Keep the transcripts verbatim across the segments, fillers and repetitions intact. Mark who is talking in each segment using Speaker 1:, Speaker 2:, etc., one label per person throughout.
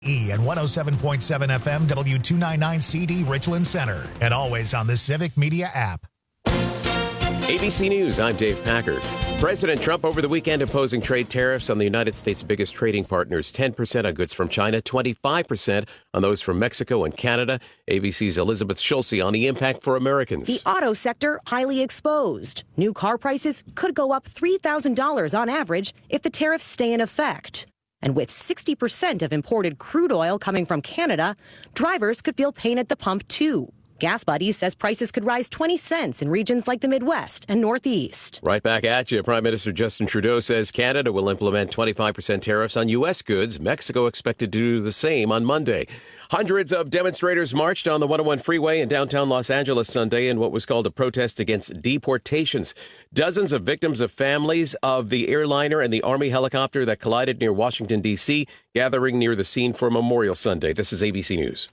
Speaker 1: E and one oh seven point seven F M W two ninety-nine C D Richland Center, and always on the Civic Media app.
Speaker 2: A B C News, I'm Dave Packard. President Trump over the weekend imposing trade tariffs on the United States' biggest trading partners, ten percent on goods from China, twenty-five percent on those from Mexico and Canada. A B C's Elizabeth Schulze on the impact for Americans.
Speaker 3: The auto sector highly exposed. New car prices could go up three thousand dollars on average if the tariffs stay in effect. And with sixty percent of imported crude oil coming from Canada, drivers could feel pain at the pump too. Gas Buddies says prices could rise twenty cents in regions like the Midwest and Northeast.
Speaker 2: Right back at you. Prime Minister Justin Trudeau says Canada will implement twenty-five percent tariffs on U S goods. Mexico expected to do the same on Monday. Hundreds of demonstrators marched on the one oh one freeway in downtown Los Angeles Sunday in what was called a protest against deportations. Dozens of victims of families of the airliner and the Army helicopter that collided near Washington, D C, gathering near the scene for Memorial Sunday. This is A B C News.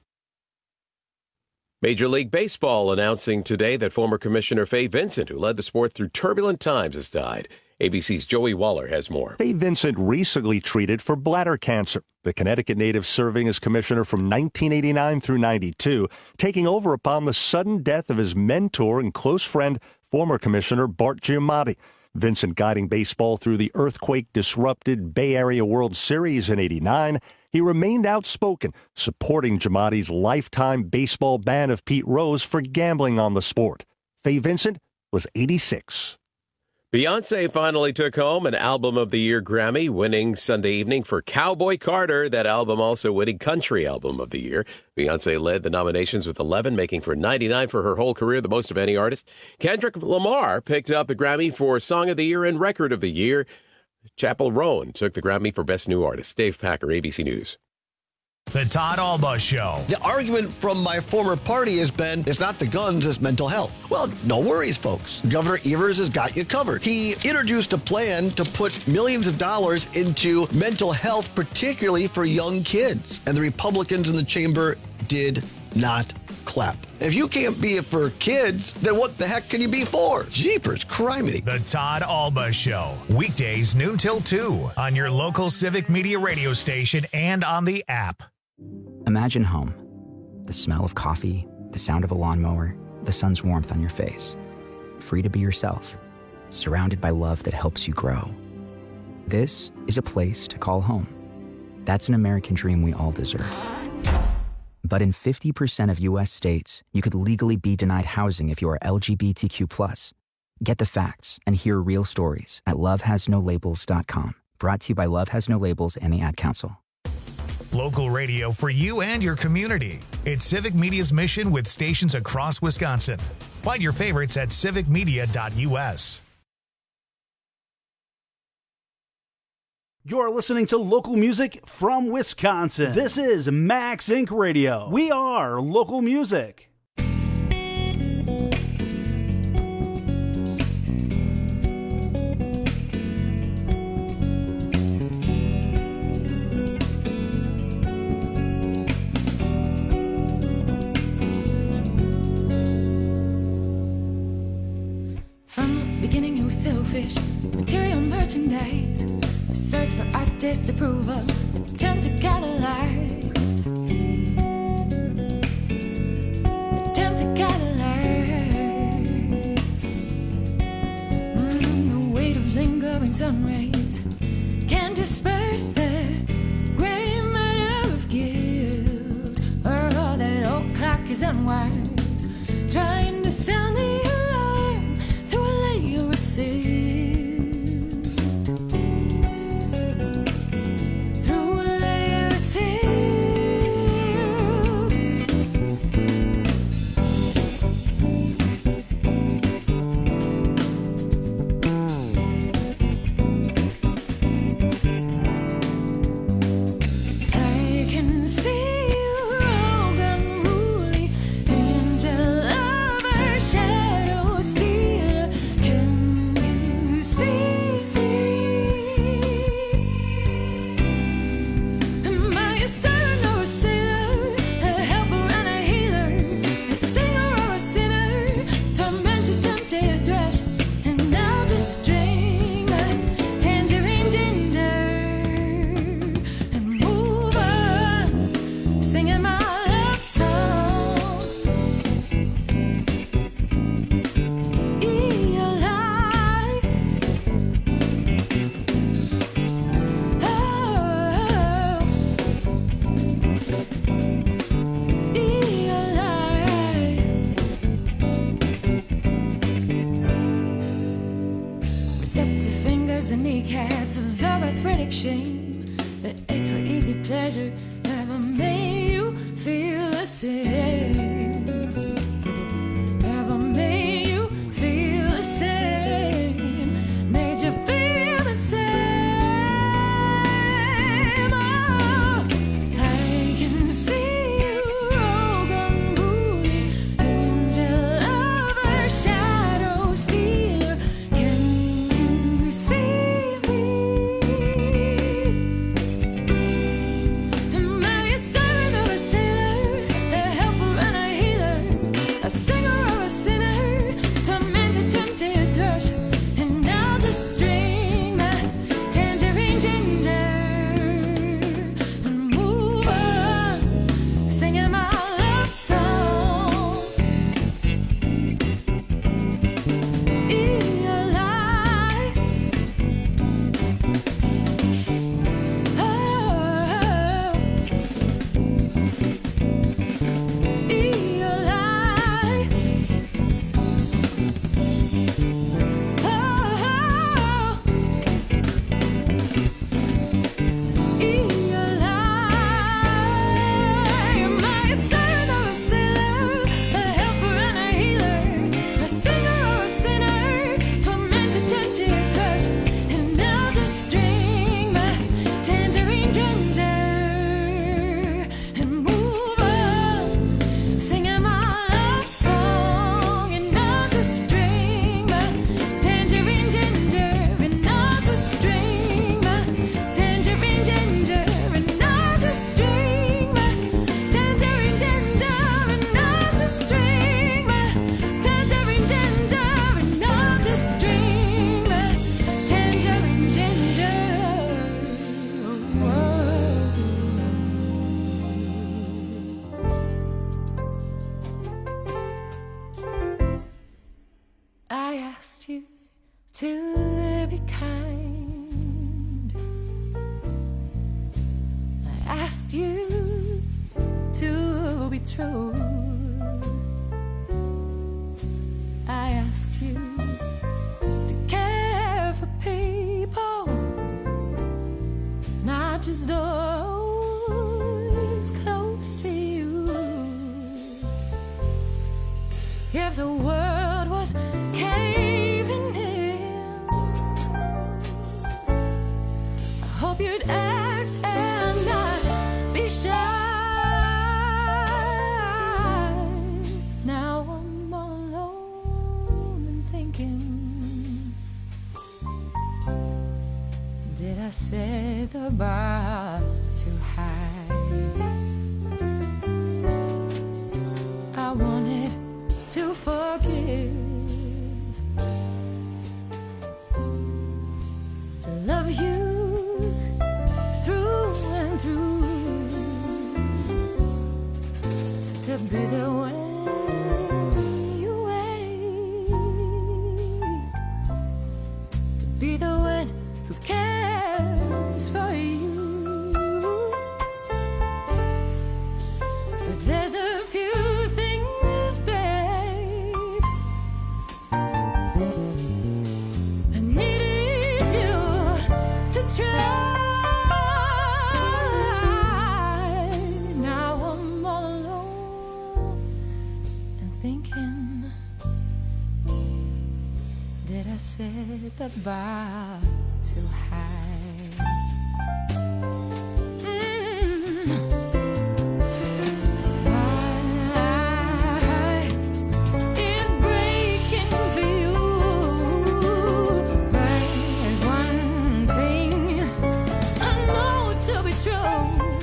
Speaker 2: Major League Baseball announcing today that former Commissioner Fay Vincent, who led the sport through turbulent times, has died. A B C's Joey Waller has more.
Speaker 4: Fay Vincent recently treated for bladder cancer. The Connecticut native serving as commissioner from nineteen eighty-nine through ninety-two, taking over upon the sudden death of his mentor and close friend, former Commissioner Bart Giamatti. Vincent guiding baseball through the earthquake-disrupted Bay Area World Series in eighty-nine. He remained outspoken, supporting Giamatti's lifetime baseball ban of Pete Rose for gambling on the sport. Fay Vincent was eighty-six.
Speaker 2: Beyonce finally took home an Album of the Year Grammy, winning Sunday evening for Cowboy Carter. That album also winning Country Album of the Year. Beyonce led the nominations with eleven, making for ninety-nine for her whole career, the most of any artist. Kendrick Lamar picked up the Grammy for Song of the Year and Record of the Year. Chappell Roan took the Grammy for Best New Artist. Dave Packer, A B C News.
Speaker 1: The Todd Alba Show.
Speaker 5: The argument from my former party has been, it's not the guns, it's mental health. Well, no worries, folks. Governor Evers has got you covered. He introduced a plan to put millions of dollars into mental health, particularly for young kids. And the Republicans in the chamber did not clap. If you can't be it for kids, then what the heck can you be for? Jeepers, criminy.
Speaker 1: The Todd Alba Show. Weekdays noon till two on your local Civic Media radio station and on the app.
Speaker 6: Imagine home. The smell of coffee, the sound of a lawnmower, the sun's warmth on your face. Free to be yourself. Surrounded by love that helps you grow. This is a place to call home. That's an American dream we all deserve. But in fifty percent of U S states, you could legally be denied housing if you are L G B T Q plus. Get the facts and hear real stories at love has no labels dot com. Brought to you by Love Has No Labels and the Ad Council.
Speaker 1: Local radio for you and your community. It's Civic Media's mission with stations across Wisconsin. Find your favorites at civic media dot U S.
Speaker 7: You're listening to local music from Wisconsin. This is Max Incorporated. Radio. We are local music.
Speaker 8: Selfish material merchandise, a search for artist approval, attempt to catalyze, attempt to catalyze. Mm, the weight of lingering sun rays can disperse the gray matter of guilt. Oh, that old clock is unwise, trying to sound the alarm through a layer of silt.
Speaker 9: I can see you rogue, unruly, in
Speaker 8: singing my love song. Eli. Oh, Eli. Receptive fingers and kneecaps absorb arthritic shame. The ache for easy pleasure never made you feel the same. Never made you feel the same. Made you feel the same. Oh, I can see you, rogue unruly, angel lover, shadow stealer. Can you see me? Am I a servant or a sailor, a helper and a healer, a singer or a sinner, tormented, tempted thrush? And I'll just drink my tangerine ginger and move on, singing my love song. Eli. Oh, singing my love song. And I'll just drink my tangerine ginger, and I'll just drink my tangerine ginger, and I'll just drink my tangerine ginger, and I'll just drink my tangerine ginger, and I'll just drink my tangerine ginger. Whoa. I asked you to be kind. I asked you to be true. I asked you to care for people, not just those close to you. If the world was caving in, I hope you'd act and not be shy. Now I'm all alone and thinking, did I set the bar too high? I wanted to forgive, to love you through and through, to be there when you wake, to be the one who cares for you. But there's a few things, babe, I needed you to try. Now I'm all alone and thinking, did I set the bar too high? Mm. My heart is breaking for you. But one thing I know to be true,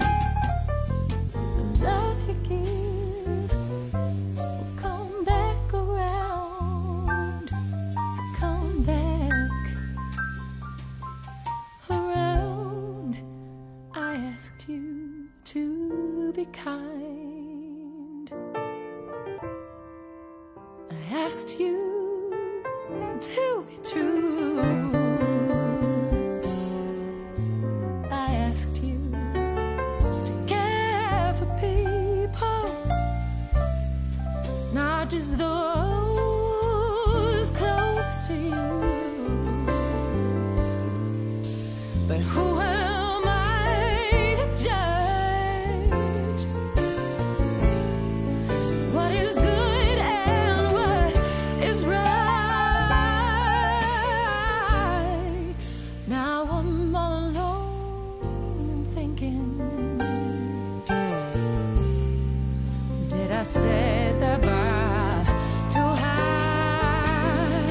Speaker 8: the love you give will come back around. So come back be kind. I asked you to be true. I asked you to care for people, not just those close to you. But who am I to judge what is good and what is right? Now I'm all alone and thinking, did I set the bar too high?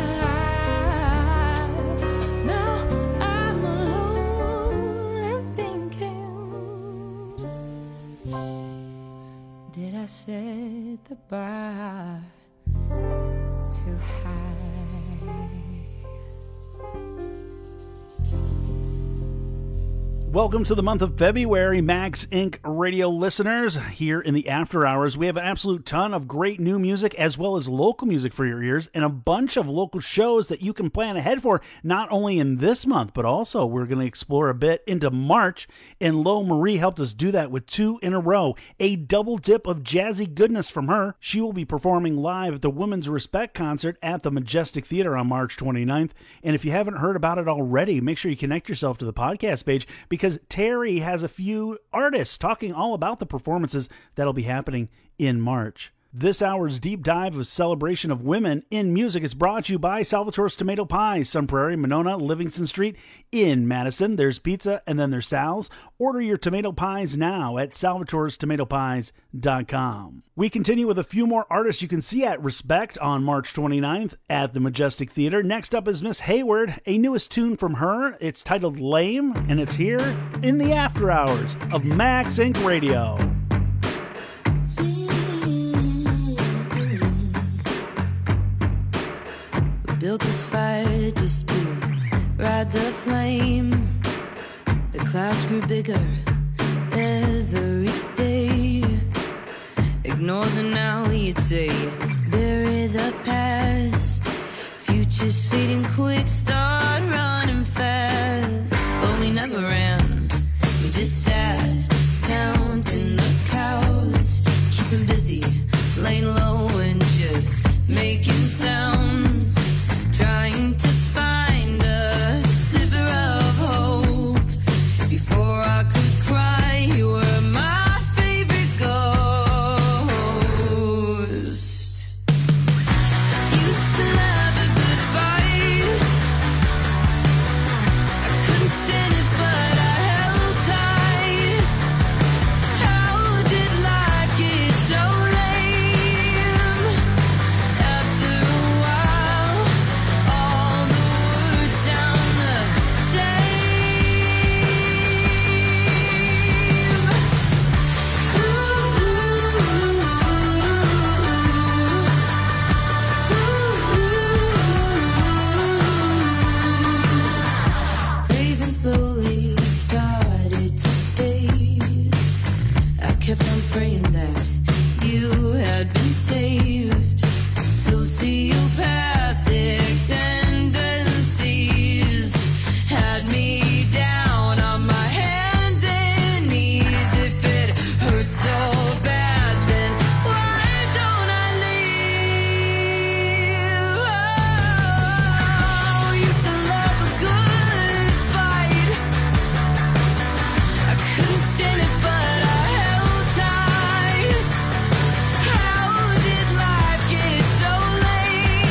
Speaker 8: Now I'm alone and thinking, did I set the bar too high?
Speaker 7: Welcome to the month of February, Max Incorporated radio listeners. Here in the after hours, we have an absolute ton of great new music as well as local music for your ears and a bunch of local shows that you can plan ahead for, not only in this month, but also we're going to explore a bit into March. And Lo Marie helped us do that with two in a row, a double dip of jazzy goodness from her. She will be performing live at the Women's Respect concert at the Majestic Theater on March twenty-ninth. And if you haven't heard about it already, make sure you connect yourself to the podcast page, because Because Terry has a few artists talking all about the performances that'll be happening in March. This hour's deep dive of celebration of women in music is brought to you by Salvatore's Tomato Pies, Sun Prairie, Monona, Livingston Street in Madison. There's pizza and then there's Sal's. Order your tomato pies now at salvatores tomato pies dot com. We continue with a few more artists you can see at Respect on March twenty-ninth at the Majestic Theater. Next up is Miss Hayward, a newest tune from her. It's titled Lame, and it's here in the after hours of Max Incorporated Radio.
Speaker 9: Built this fire just to ride the flame. The clouds grew bigger every day. Ignore the now, you'd say. Bury the past. Future's fading quick, start running fast. But we never ran, we just sat, counting the cows. Keeping busy, laying low and just making sounds. Trying to find a sliver of hope. Before I could cry, you were my favorite ghost. Used to love a good fight. I couldn't stand it, but I held tight. How did life get so lame? After a while, all the words sound the same. Craving slowly started to fade. I kept on praying that you had been saved. Sociopathic tendencies had me down on my hands and knees. If it hurts so bad, then why don't I leave? Oh, used to love a good fight. I couldn't stand it, but I held tight. How did life get so lame?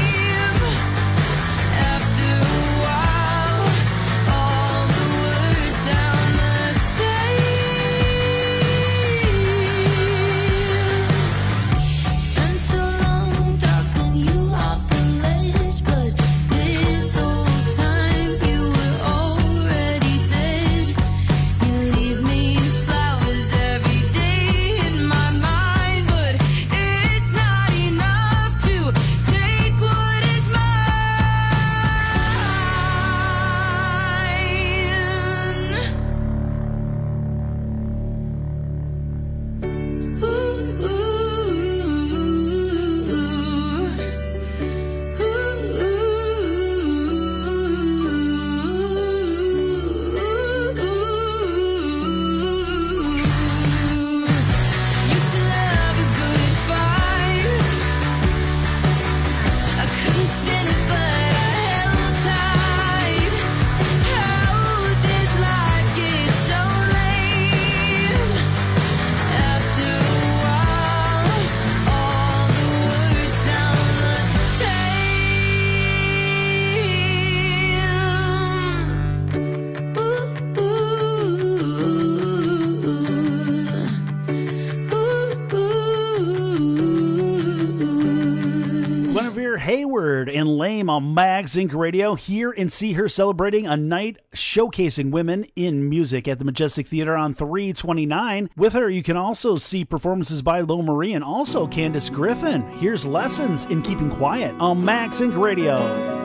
Speaker 7: Hayward and Lame on Mags Incorporated. Radio. Hear and see her celebrating a night showcasing women in music at the Majestic Theater on three twenty-nine. With her, you can also see performances by Lo Marie and also Candace Griffin. Here's Lessons in Keeping Quiet on Mags Incorporated. Radio.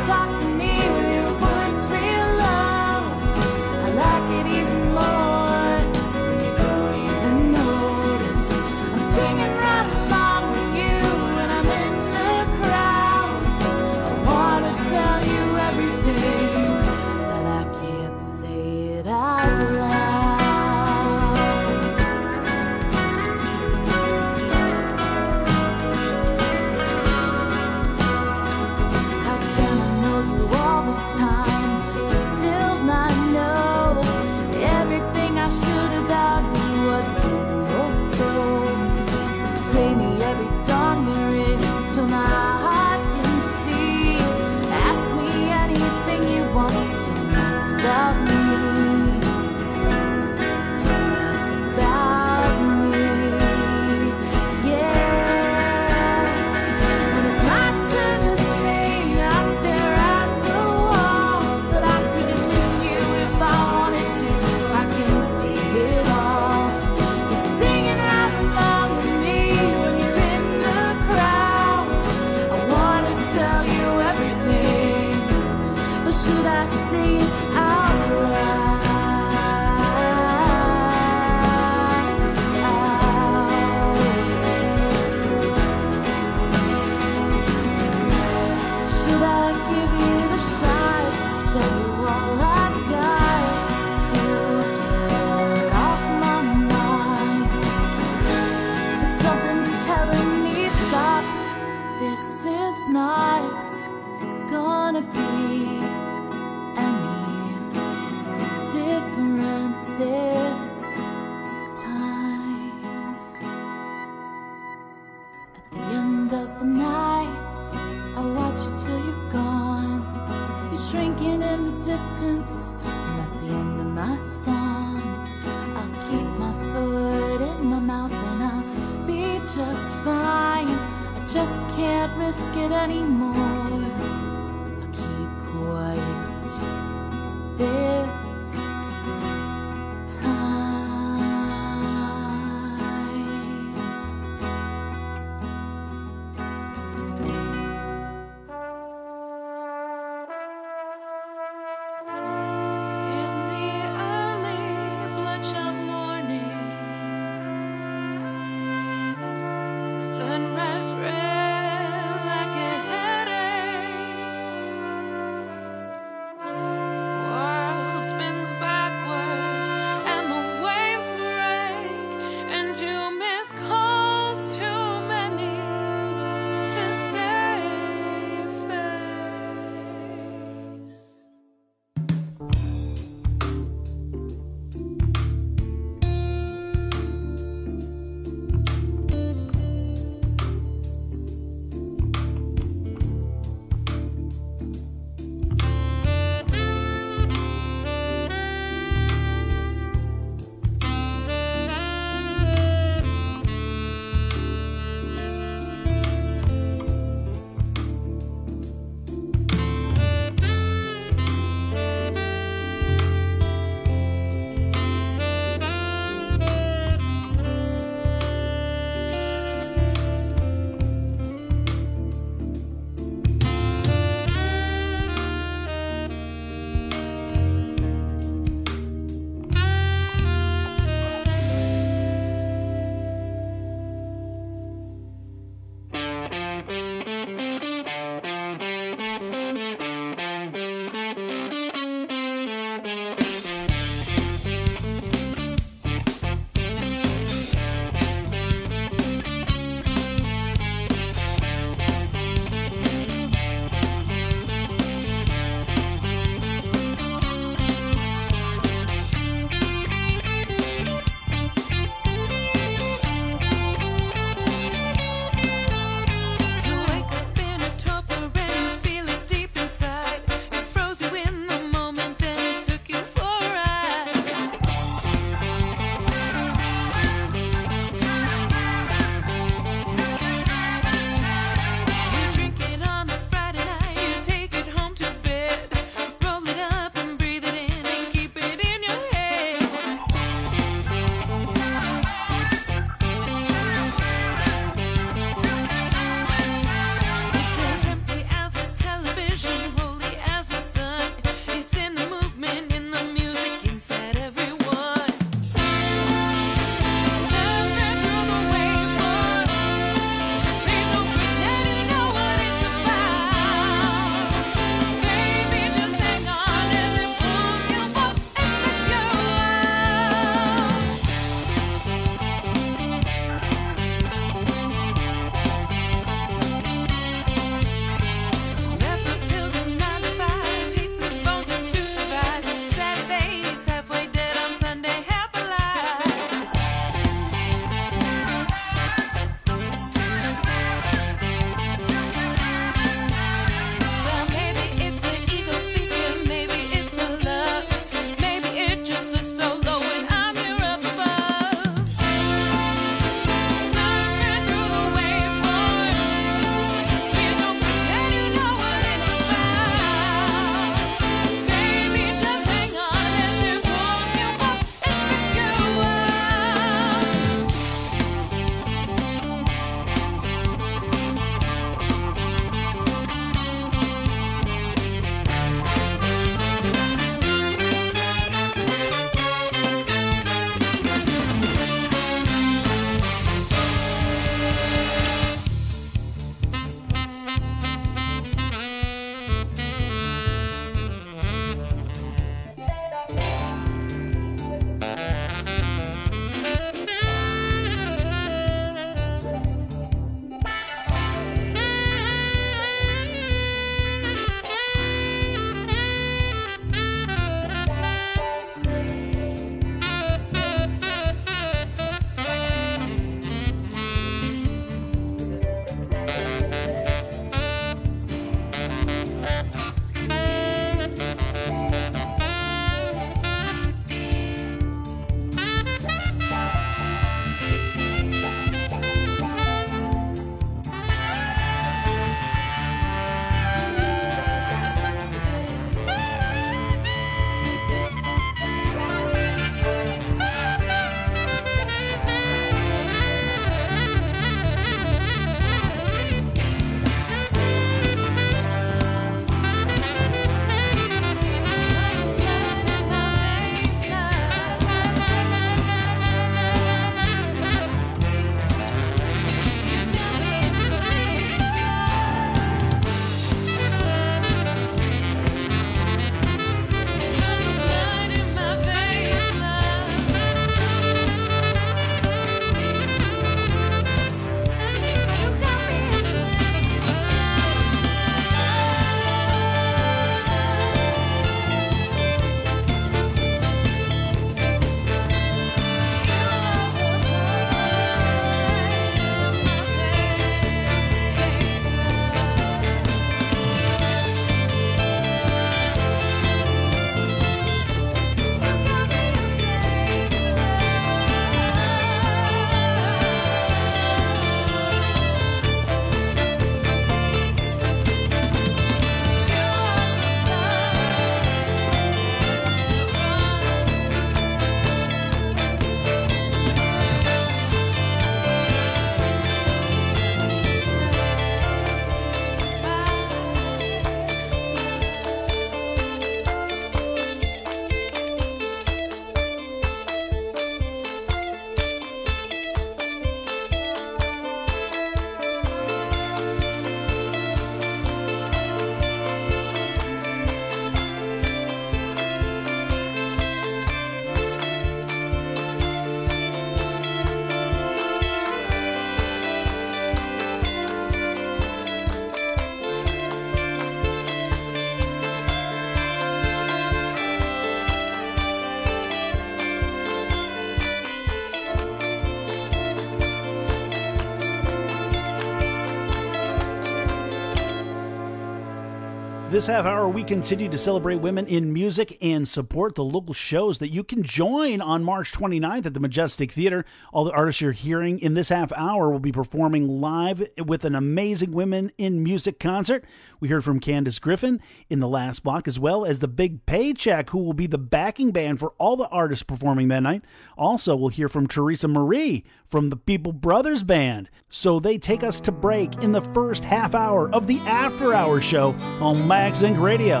Speaker 7: This half hour, we continue to celebrate women in music and support the local shows that you can join on March twenty-ninth at the Majestic Theater. All the artists you're hearing in this half hour will be performing live with an amazing Women in Music concert. We heard from Candace Griffin in the last block, as well as the Big Paycheck, who will be the backing band for all the artists performing that night. Also, we'll hear from Teresa Marie from the People Brothers Band. So they take us to break in the first half hour of the After Hours show on Max Inc Radio.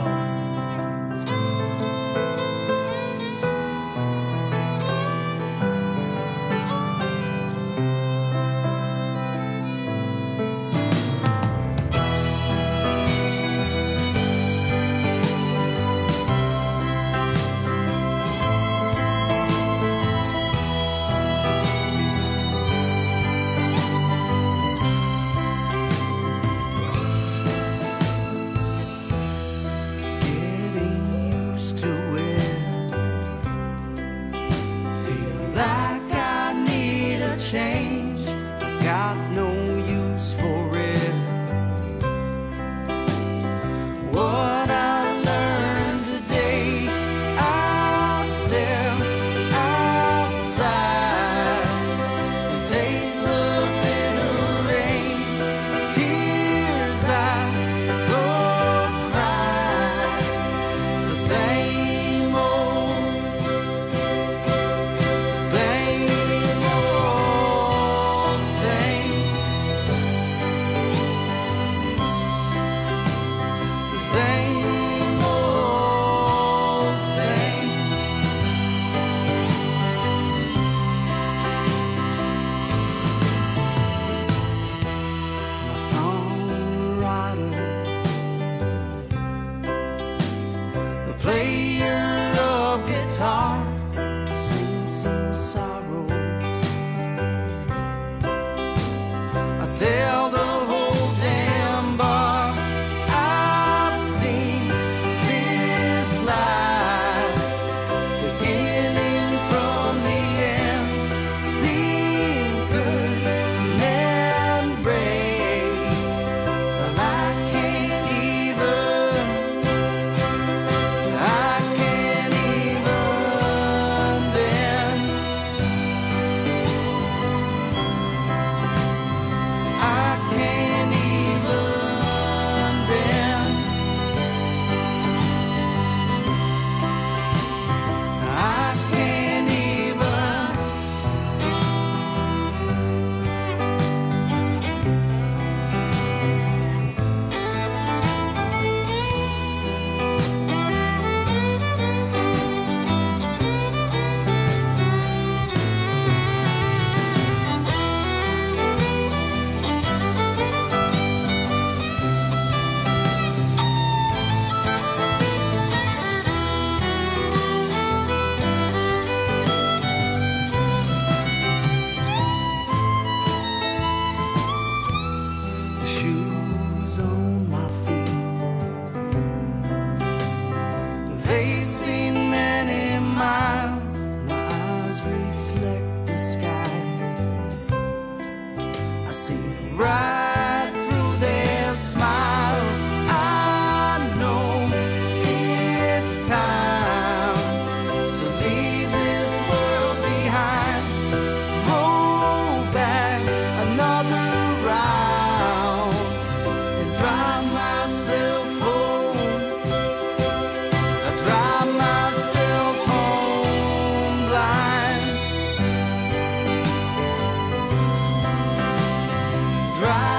Speaker 10: Drive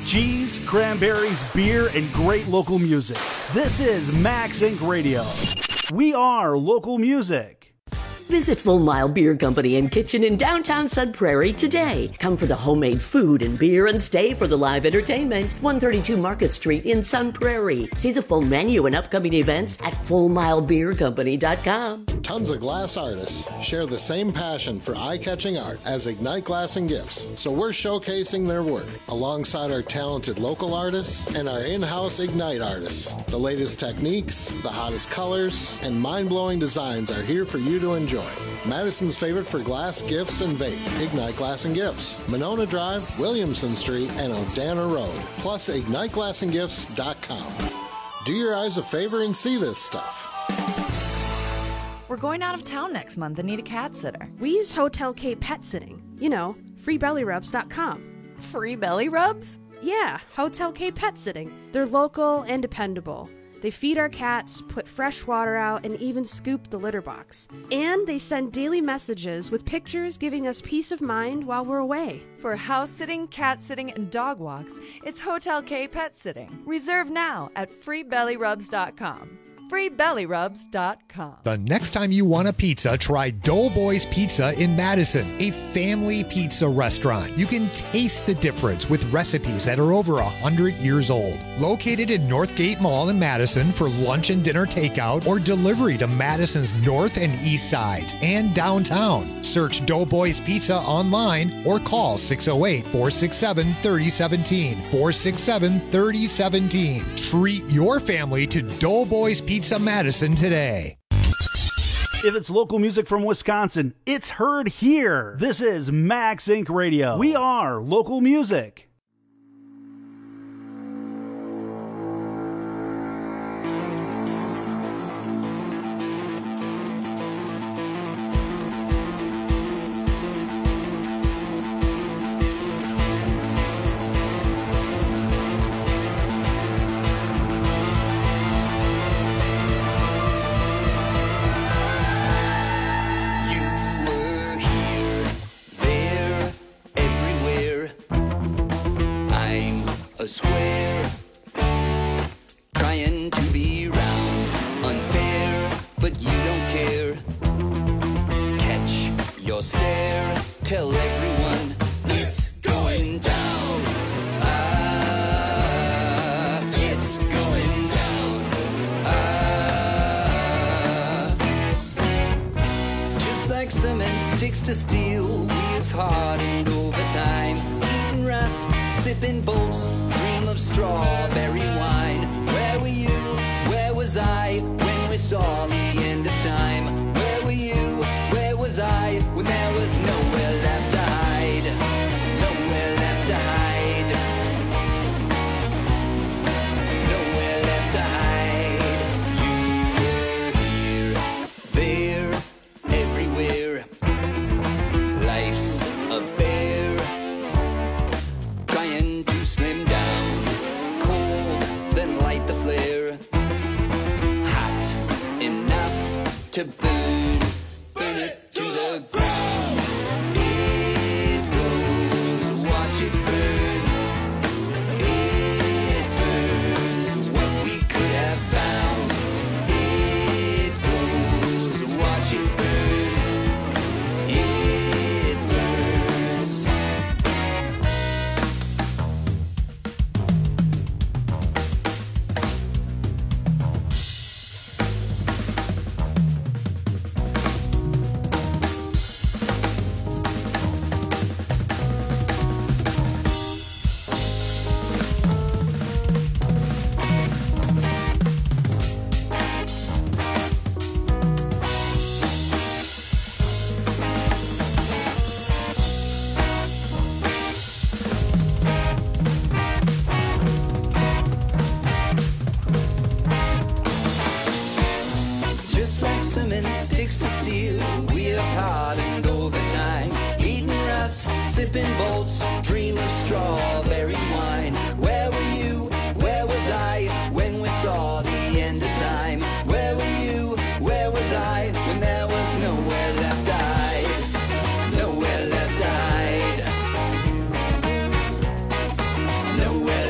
Speaker 7: cheese, cranberries, beer, and great local music. This is Max Incorporated. Radio. We are local music.
Speaker 10: Visit Full Mile Beer Company and Kitchen in downtown Sun Prairie today. Come for the homemade food and beer and stay for the live entertainment. one thirty-two Market Street in Sun Prairie. See the full menu and upcoming events at full mile beer company dot com.
Speaker 11: Tons of glass artists share the same passion for eye-catching art as Ignite Glass and Gifts, so we're showcasing their work alongside our talented local artists and our in-house Ignite artists. The latest techniques, the hottest colors, and mind-blowing designs are here for you to enjoy. Madison's favorite for glass, gifts, and vape, Ignite Glass and Gifts. Monona Drive, Williamson Street, and Odana Road. Plus, ignite glass and gifts dot com. Do your eyes a favor and see this stuff.
Speaker 12: We're going out of town next month and need a cat sitter.
Speaker 13: We use Hotel K Pet Sitting. You know, free belly rubs dot com.
Speaker 12: Free belly rubs?
Speaker 13: Yeah, Hotel K Pet Sitting. They're local and dependable. They feed our cats, put fresh water out, and even scoop the litter box. And they send daily messages with pictures giving us peace of mind while we're away.
Speaker 12: For house sitting, cat sitting, and dog walks, it's Hotel K Pet Sitting. Reserve now at free belly rubs dot com. free belly rubs dot com.
Speaker 14: The next time you want a pizza, try Doughboys Pizza in Madison, a family pizza restaurant. You can taste the difference with recipes that are over one hundred years old. Located in Northgate Mall in Madison for lunch and dinner takeout or delivery to Madison's north and east sides and downtown. Search Doughboys Pizza online or call six oh eight, four six seven, three oh one seven, four six seven, three oh one seven. Treat your family to Doughboys Pizza Pizza Madison today.
Speaker 7: If it's local music from Wisconsin, it's heard here. This is Max Incorporated. Radio. We are local music.
Speaker 15: Square, trying to be round, unfair, but you don't care. Catch your stare, tell everyone it's going down. Ah, it's going down. Ah, just like cement sticks to steel, we've hardened over time, eating rust, sipping bolts, dream of strawberry wine. Where were you? Where was I when we saw the end of time? Where were you? Where was I when there was nowhere left to hide? Nowhere left to hide. Nowhere left to hide. You were here, there, everywhere. Life's a bear, trying to slim down, cold, then light the flare, hot enough to burn, burn it to the ground. It goes, watch it burn. It burns what we could have found. It goes, watch it burn. It burns. Just like cement sticks to steel, we have hardened over time, eating rust, sipping bolts, dream of strawberry wine. Where were you? Where was I when we saw the end of time? Where were you? Where was I when there was nowhere left to hide? Nowhere left to hide. Nowhere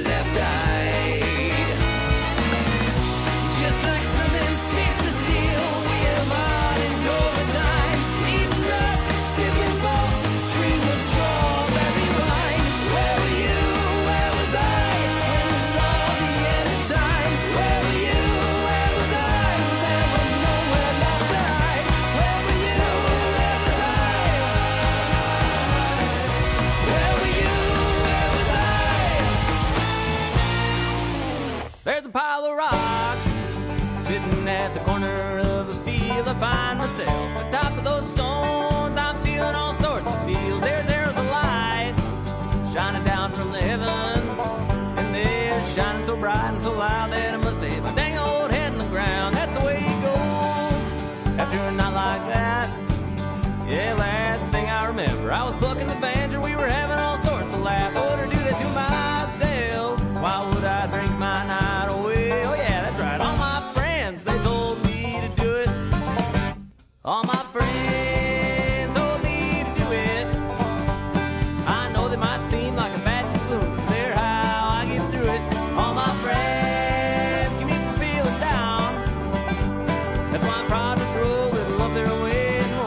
Speaker 16: There's a pile of rocks sitting at the corner of a field. I find myself atop of those stones. I'm feeling all sorts of feels. There's arrows of light shining down from the heavens, and they're shining so bright and so loud that I must have my dang old head in the ground. That's the way it goes after a night like that. Yeah, last thing I remember, I was plucking the banjo. We were having all sorts of laughs. I wouldn't do that to myself. Why would I drink my night away? Oh yeah, that's right. All my friends, they told me to do it. All my friends told me to do it. I know they might seem like a bad influence, but they're how I get through it. All my friends keep me from feeling down. That's why I'm proud to throw a little of their way.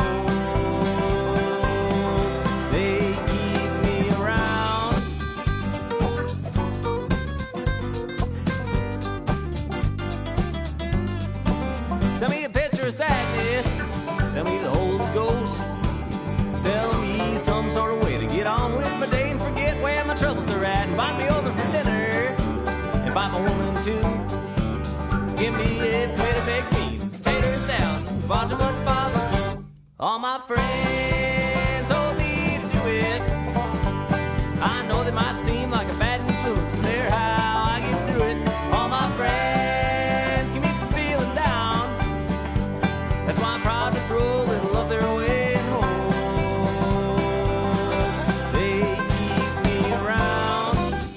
Speaker 16: Sell me a picture of sadness, sell me the Holy Ghost, sell me some sort of way to get on with my day and forget where my troubles are at. Invite me over for dinner, invite my woman too. Give me a plate of baked beans, tater salad, far too much barbecue. All my friends told me to do it. I know they might seem like a bad influence, but they're how I get through it. All my friends keep me from feeling down. That's why I'm proud to throw a little of their way home. They keep me around.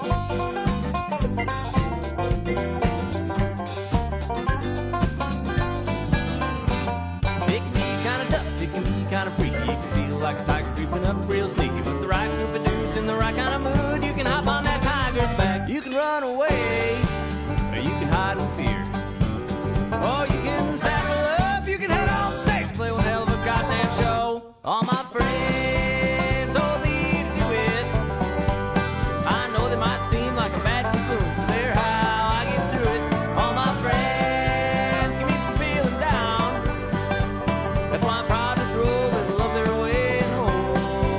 Speaker 16: It can be kind of tough, it can be kind of freaky. It can feel like a tiger creeping up real sneaky. With the right group of dudes in the right kind of mood, you can hop on that tiger's back. You can run away, or you can hide in fear. Or you can saddle up, you can head on stage, play one hell of a goddamn show. All my friends told me to do it. I know they might seem like a bad influence, but they're how I get through it. All my friends keep me from feeling down. That's why I'm proud to throw a little of their way home.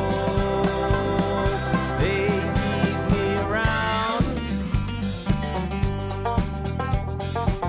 Speaker 16: They keep me around.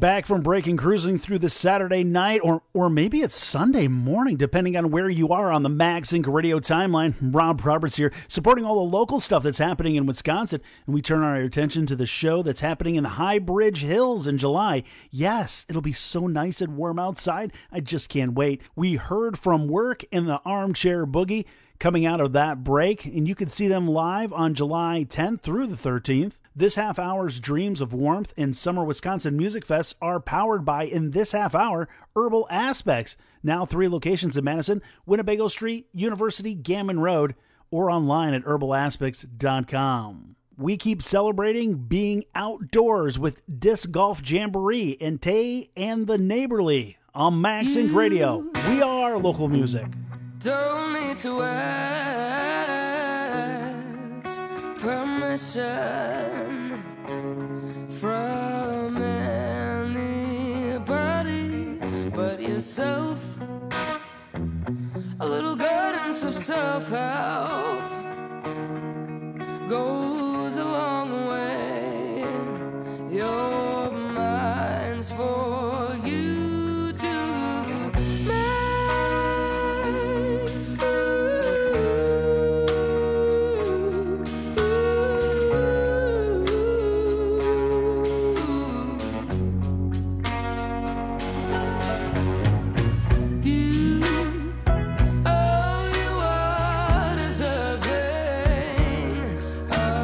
Speaker 7: back from break and cruising through the Saturday night, or or maybe it's Sunday morning, depending on where you are on the Max Incorporated Radio timeline. Rob Roberts here, supporting all the local stuff that's happening in Wisconsin, and we turn our attention to the show that's happening in the High Bridge Hills in July. Yes, it'll be so nice and warm outside. I just can't wait. We heard from Work in the Armchair Boogie coming out of that break, and you can see them live on July tenth through the thirteenth. This half hour's Dreams of Warmth and Summer Wisconsin Music Fest are powered by, in this half hour, Herbal Aspects. Now three locations in Madison: Winnebago Street, University, Gammon Road, or online at herbal aspects dot com. We keep celebrating being outdoors with Disc Golf Jamboree in Tay and the Neighborly on Max Inc Radio. We are local music.
Speaker 9: Don't need to ask permission from anybody but yourself. A little guidance of self-help goes a long way. Your mind's for you to make. Oh, you are deserving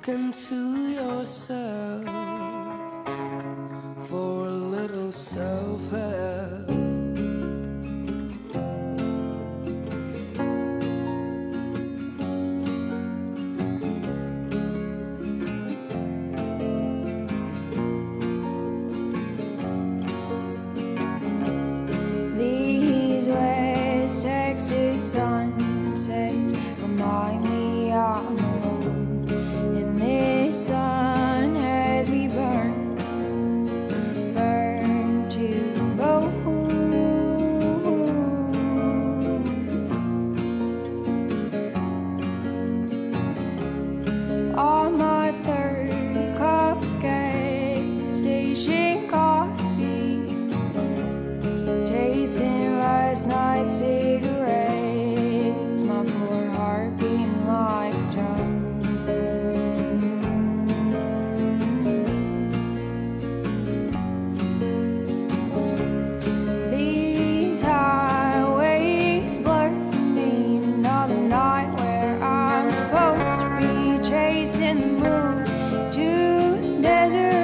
Speaker 9: talking to yourself for a little self-help.
Speaker 17: These West Texas sunsets remind me I'm alone in this sun as we burn, burn to the bone. On my third cup of gas station coffee, tasting last night's cigarettes, my poor heart beating like a drum. These highways blur for me, another night where I'm supposed to be chasing the moon to the desert.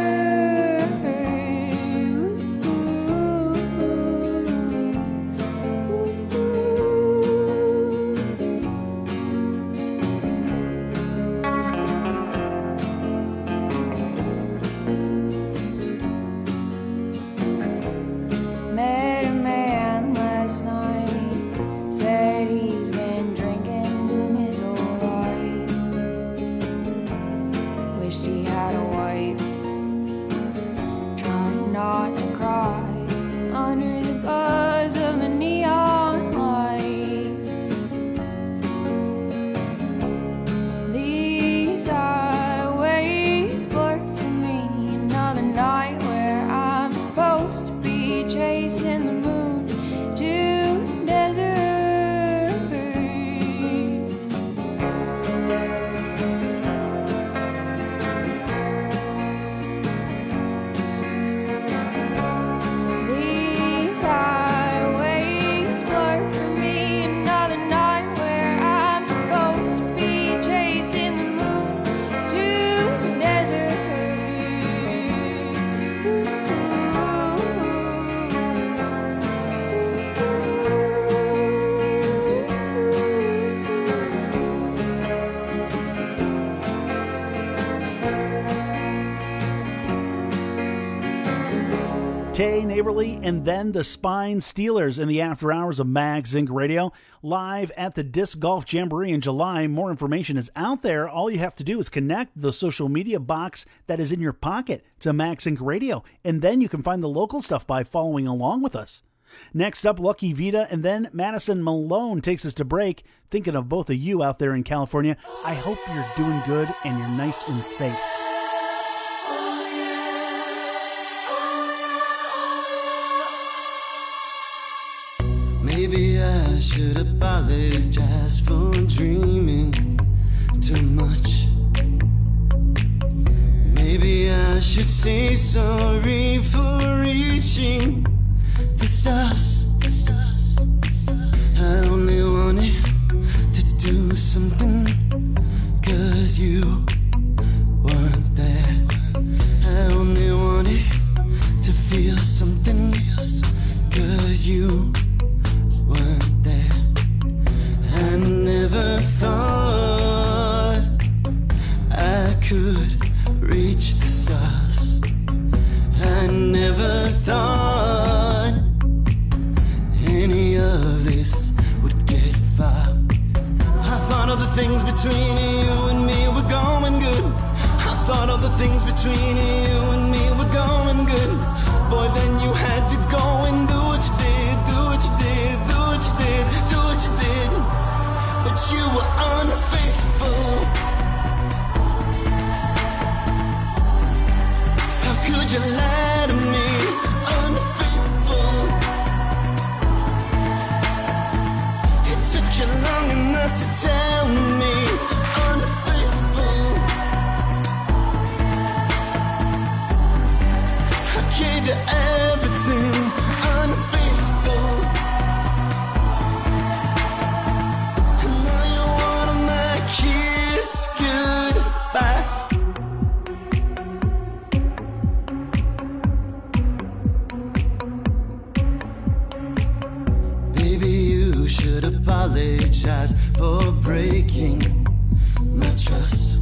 Speaker 17: Met a man last night, said he's been drinking his whole life. Wished he had a wife, trying not to cry under the buzz of the neon lights. These highways blur for me, another night where I'm supposed to be chasing the moon to the desert. These highways blur for me, another night where I'm supposed to be chasing the moon to the desert.
Speaker 7: Tay Neighborly, and then the Spine Steelers in the after hours of Mags Inc Radio, live at the Disc Golf Jamboree in July. More information is out there. All you have to do is connect the social media box that is in your pocket to Mags Inc Radio, and then you can find the local stuff by following along with us. Next up, Lucky Vita, and then Madison Malone takes us to break. Thinking of both of you out there in California, I hope you're doing good and you're nice and safe.
Speaker 18: Maybe I should apologize for dreaming too much. Maybe I should say sorry for reaching the stars. I only wanted to do something 'cause you weren't there. I only wanted to feel something 'cause you weren't there. I never thought I could reach the stars. I never thought any of this would get far. I thought all the things between you and me were going good. I thought all the things between you and me were going good. Boy, then you had to go and do what you did, do what you did, do what you did, do what you did. But you were unfaithful. How could you lie to me? Unfaithful. It took you long enough to tell me. Unfaithful. apologize for breaking my trust.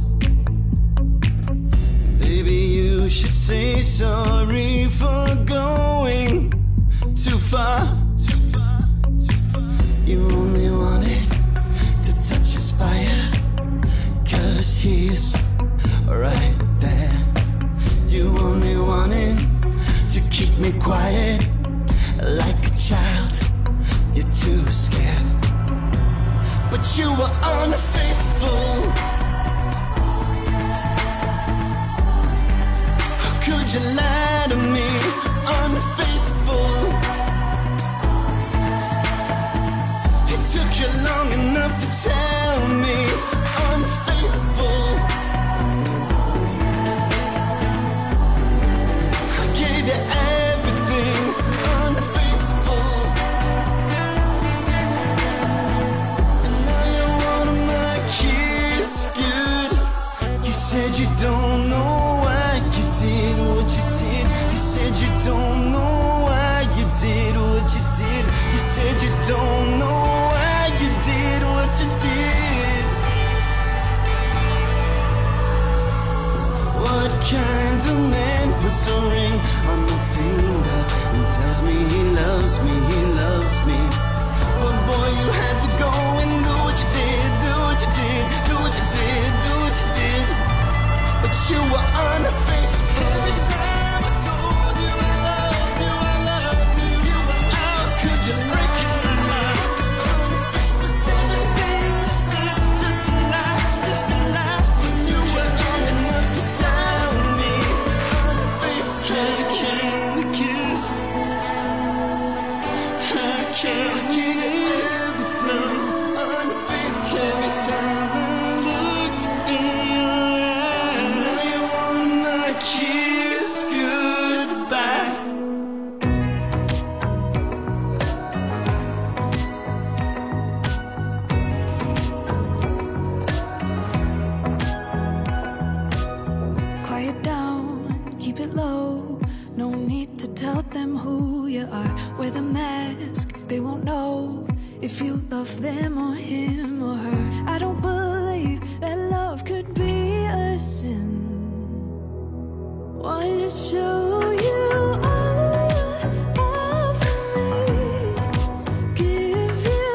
Speaker 18: Baby, you should say sorry for going too far. You only wanted to touch his fire, 'cause he's right there. You only wanted to keep me quiet like a child. You're too scared, but you were unfaithful. How could you lie to me? Unfaithful. It took you long enough to tell me unfaithful. I gave you everything. Unfaithful. And now you're one of my kids. Good. You said you don't know why you did what you did. You said you don't know why you did what you did. You said you don't know why you did what you did. What kind of man puts a ring on my finger and tells me he loves me, he loves me? But boy, you had to go and do what you did, do what you did, do what you did, do what you did. But you were unfaithful. Every time I told you I loved you, I loved you, you were out. How could you break my heart? Unfaithful. Everything you said, just a lie, just a lie. It took you long enough to tell me unfaithful. How can we kiss? How can we get everything? Unfaithful. Every time I looked in your eyes, now you want my kiss goodbye.
Speaker 9: Quiet down, keep it low. No need to tell them who you are. Wear the mask, they won't know if you love them or him or her. I don't believe that love could be a sin. Wanna show you all of me, give you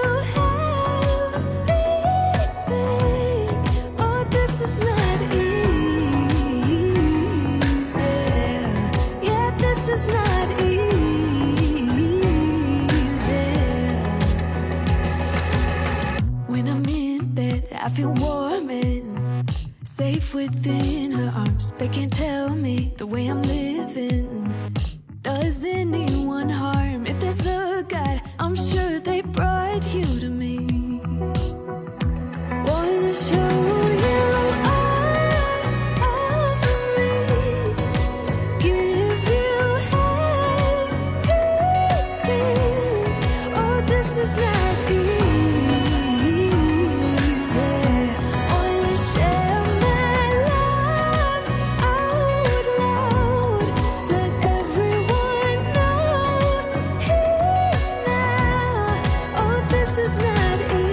Speaker 9: everything. Oh, this is not easy. Yeah, this is not easy. When I'm in bed, I feel warm and safe within her arms. They can't tell me the way I'm living does anyone harm. If there's a God, I'm sure they brought you to me. Wanna show you all of me, give you everything. Oh, this is not easy. Wanna share my love out loud. Let everyone know he's now. Oh, this is not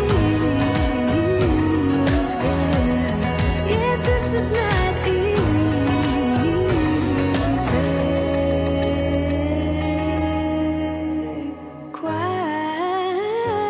Speaker 9: easy. Yeah, this is not easy. Quiet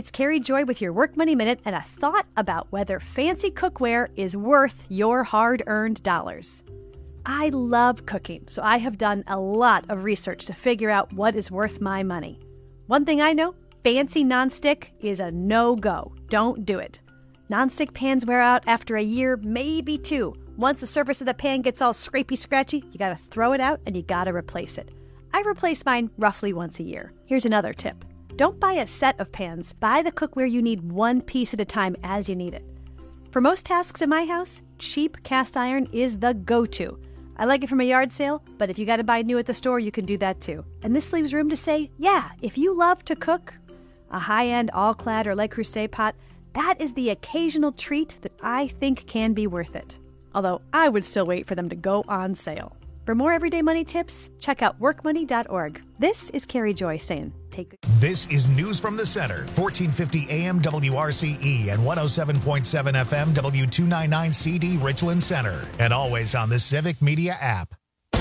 Speaker 19: it's Carrie Joy with your Work Money Minute and a thought about whether fancy cookware is worth your hard-earned dollars. I love cooking, so I have done a lot of research to figure out what is worth my money. One thing I know, fancy nonstick is a no-go. Don't do it. Nonstick pans wear out after a year, maybe two. Once the surface of the pan gets all scrapey-scratchy, you gotta throw it out and you gotta replace it. I replace mine roughly once a year. Here's another tip. Don't buy a set of pans. Buy the cookware you need one piece at a time as you need it. For most tasks in my house, cheap cast iron is the go-to. I like it from a yard sale, but if you gotta buy new at the store, you can do that too. And this leaves room to say, yeah, if you love to cook, a high-end all-clad or Le Creuset pot, that is the occasional treat that I think can be worth it. Although I would still wait for them to go on sale. For more everyday money tips, check out work money dot org. This is Carrie Joy saying, take good.
Speaker 1: This is News from the Center, fourteen fifty A M W R C E and one oh seven point seven F M W two ninety-nine C D Richland Center. And always on the Civic Media app.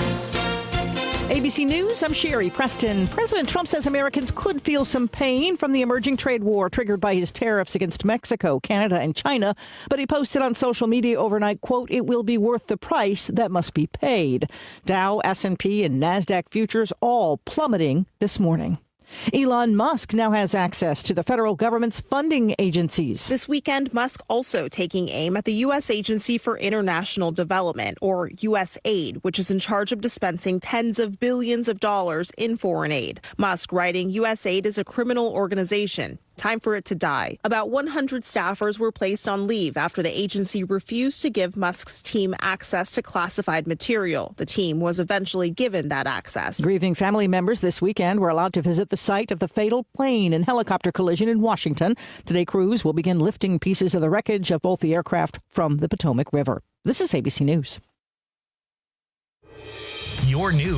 Speaker 20: A B C News, I'm Sherry Preston. President Trump says Americans could feel some pain from the emerging trade war triggered by his tariffs against Mexico, Canada, and China. But he posted on social media overnight, quote, it will be worth the price that must be paid. Dow, S and P, and NASDAQ futures all plummeting this morning. Elon Musk now has access to the federal government's funding agencies.
Speaker 21: This weekend, Musk also taking aim at the U S Agency for International Development, or U S A I D, which is in charge of dispensing tens of billions of dollars in foreign aid. Musk writing U S A I D is a criminal organization. Time for it to die. About one hundred staffers were placed on leave after the agency refused to give Musk's team access to classified material. The team was eventually given that access.
Speaker 20: Grieving family members this weekend were allowed to visit the site of the fatal plane and helicopter collision in Washington. Today, crews will begin lifting pieces of the wreckage of both the aircraft from the Potomac River. This is A B C News.
Speaker 1: Your news.